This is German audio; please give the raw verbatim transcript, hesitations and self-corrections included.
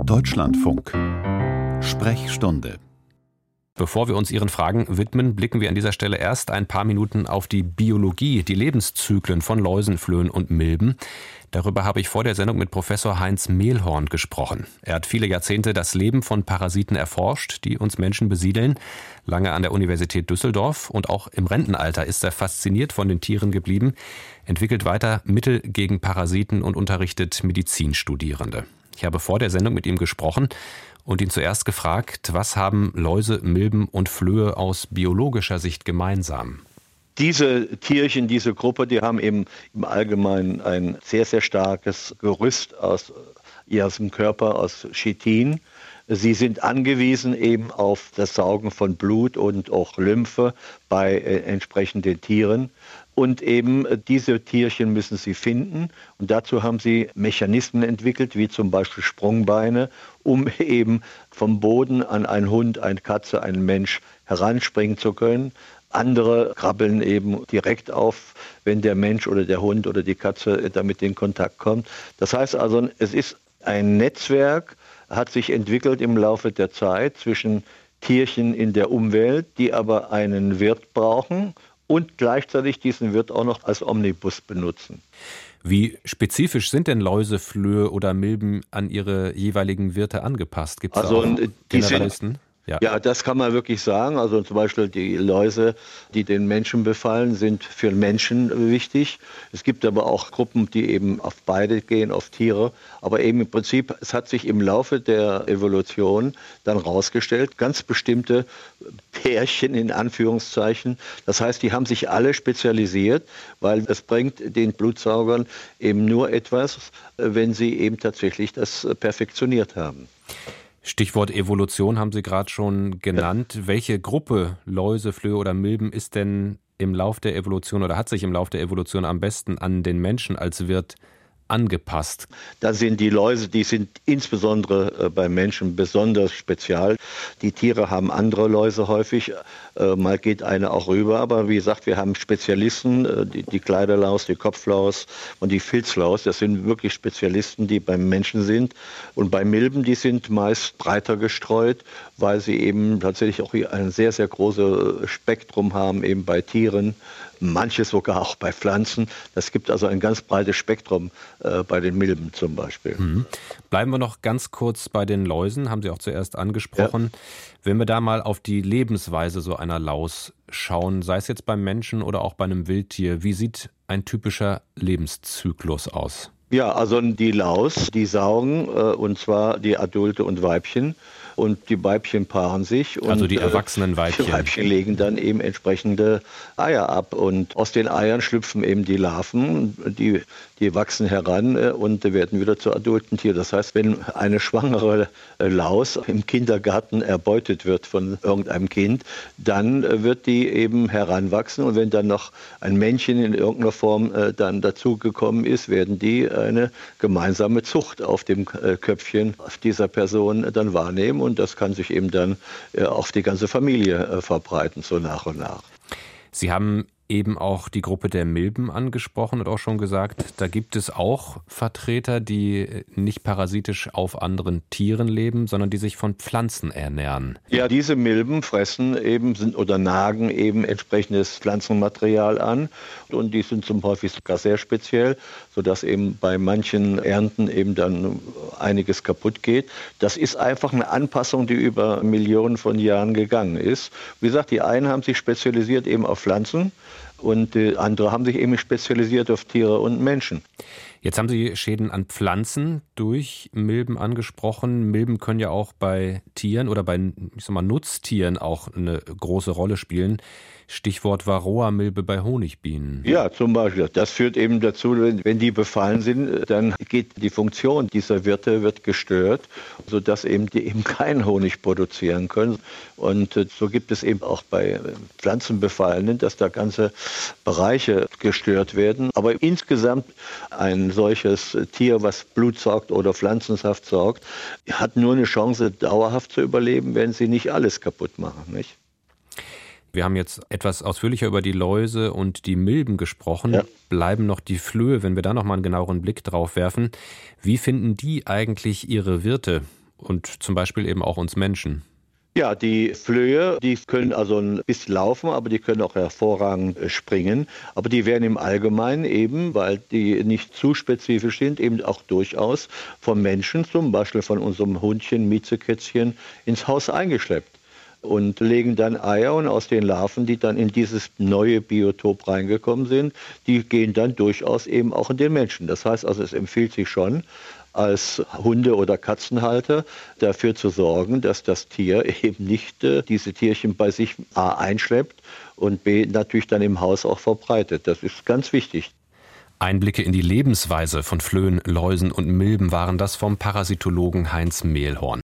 Deutschlandfunk. Sprechstunde. Bevor wir uns Ihren Fragen widmen, blicken wir an dieser Stelle erst ein paar Minuten auf die Biologie, die Lebenszyklen von Läusen, Flöhen und Milben. Darüber habe ich vor der Sendung mit Professor Heinz Mehlhorn gesprochen. Er hat viele Jahrzehnte das Leben von Parasiten erforscht, die uns Menschen besiedeln. Lange an der Universität Düsseldorf und auch im Rentenalter ist er fasziniert von den Tieren geblieben, entwickelt weiter Mittel gegen Parasiten und unterrichtet Medizinstudierende. Ich habe vor der Sendung mit ihm gesprochen und ihn zuerst gefragt, was haben Läuse, Milben und Flöhe aus biologischer Sicht gemeinsam? Diese Tierchen, diese Gruppe, die haben eben im Allgemeinen ein sehr, sehr starkes Gerüst aus ihrem Körper, aus Chitin. Sie sind angewiesen eben auf das Saugen von Blut und auch Lymphe bei äh, entsprechenden Tieren. Und eben diese Tierchen müssen sie finden. Und dazu haben sie Mechanismen entwickelt, wie zum Beispiel Sprungbeine, um eben vom Boden an einen Hund, eine Katze, einen Mensch heranspringen zu können. Andere krabbeln eben direkt auf, wenn der Mensch oder der Hund oder die Katze damit in Kontakt kommt. Das heißt also, es ist ein Netzwerk, hat sich entwickelt im Laufe der Zeit zwischen Tierchen in der Umwelt, die aber einen Wirt brauchen und gleichzeitig diesen Wirt auch noch als Omnibus benutzen. Wie spezifisch sind denn Läuse, Flöhe oder Milben an ihre jeweiligen Wirte angepasst? Gibt es also, da auch die Generalisten? Sind, ja. ja, das kann man wirklich sagen. Also zum Beispiel die Läuse, die den Menschen befallen, sind für Menschen wichtig. Es gibt aber auch Gruppen, die eben auf beide gehen, auf Tiere. Aber eben im Prinzip, es hat sich im Laufe der Evolution dann rausgestellt, ganz bestimmte Pärchen in Anführungszeichen. Das heißt, die haben sich alle spezialisiert, weil es bringt den Blutsaugern eben nur etwas, wenn sie eben tatsächlich das perfektioniert haben. Stichwort Evolution haben Sie gerade schon genannt. Ja. Welche Gruppe Läuse, Flöhe oder Milben ist denn im Lauf der Evolution oder hat sich im Lauf der Evolution am besten an den Menschen als Wirt angepasst? Da sind die Läuse, die sind insbesondere bei Menschen besonders spezial. Die Tiere haben andere Läuse häufig, mal geht eine auch rüber, aber wie gesagt, wir haben Spezialisten, die, die Kleiderlaus, die Kopflaus und die Filzlaus, das sind wirklich Spezialisten, die beim Menschen sind. Und bei Milben, die sind meist breiter gestreut, weil sie eben tatsächlich auch ein sehr, sehr großes Spektrum haben, eben bei Tieren, manches sogar auch bei Pflanzen. Das gibt also ein ganz breites Spektrum äh, bei den Milben zum Beispiel. Mhm. Bleiben wir noch ganz kurz bei den Läusen, haben Sie auch zuerst angesprochen. Ja. Wenn wir da mal auf die Lebensweise so einer Laus schauen, sei es jetzt beim Menschen oder auch bei einem Wildtier, wie sieht ein typischer Lebenszyklus aus? Ja, also die Laus, die saugen, äh, und zwar die Adulte und Weibchen. Und die Weibchen paaren sich. Und also die erwachsenen Weibchen. Die Weibchen legen dann eben entsprechende Eier ab. Und aus den Eiern schlüpfen eben die Larven, die, die wachsen heran und werden wieder zu adulten Tieren. Das heißt, wenn eine schwangere Laus im Kindergarten erbeutet wird von irgendeinem Kind, dann wird die eben heranwachsen. Und wenn dann noch ein Männchen in irgendeiner Form dann dazugekommen ist, werden die eine gemeinsame Zucht auf dem Köpfchen dieser Person dann wahrnehmen. Und das kann sich eben dann auf die ganze Familie verbreiten, so nach und nach. Sie haben eben auch die Gruppe der Milben angesprochen und auch schon gesagt, da gibt es auch Vertreter, die nicht parasitisch auf anderen Tieren leben, sondern die sich von Pflanzen ernähren. Ja, diese Milben fressen eben sind oder nagen eben entsprechendes Pflanzenmaterial an und die sind zum häufig sogar sehr speziell, sodass eben bei manchen Ernten eben dann einiges kaputt geht. Das ist einfach eine Anpassung, die über Millionen von Jahren gegangen ist. Wie gesagt, die einen haben sich spezialisiert eben auf Pflanzen, und äh, andere haben sich eben spezialisiert auf Tiere und Menschen. Jetzt haben Sie Schäden an Pflanzen durch Milben angesprochen. Milben können ja auch bei Tieren oder bei, ich sag mal, Nutztieren auch eine große Rolle spielen. Stichwort Varroa-Milbe bei Honigbienen. Ja, zum Beispiel. Das führt eben dazu, wenn die befallen sind, dann geht die Funktion dieser Wirte wird gestört, sodass eben die eben keinen Honig produzieren können. Und so gibt es eben auch bei Pflanzenbefallenen, dass da ganze Bereiche gestört werden. Aber insgesamt ein solches Tier, was Blut saugt oder Pflanzensaft saugt, hat nur eine Chance, dauerhaft zu überleben, wenn sie nicht alles kaputt machen, nicht? Wir haben jetzt etwas ausführlicher über die Läuse und die Milben gesprochen. Ja. Bleiben noch die Flöhe, wenn wir da noch mal einen genaueren Blick drauf werfen. Wie finden die eigentlich ihre Wirte? und zum Beispiel eben auch uns Menschen. Ja, die Flöhe, die können also ein bisschen laufen, aber die können auch hervorragend springen. Aber die werden im Allgemeinen eben, weil die nicht zu spezifisch sind, eben auch durchaus von Menschen, zum Beispiel von unserem Hundchen, Miezekätzchen, ins Haus eingeschleppt und legen dann Eier, und aus den Larven, die dann in dieses neue Biotop reingekommen sind, die gehen dann durchaus eben auch in den Menschen. Das heißt also, es empfiehlt sich schon, als Hunde- oder Katzenhalter dafür zu sorgen, dass das Tier eben nicht äh, diese Tierchen bei sich A einschleppt und B natürlich dann im Haus auch verbreitet. Das ist ganz wichtig. Einblicke in die Lebensweise von Flöhen, Läusen und Milben waren das vom Parasitologen Heinz Mehlhorn.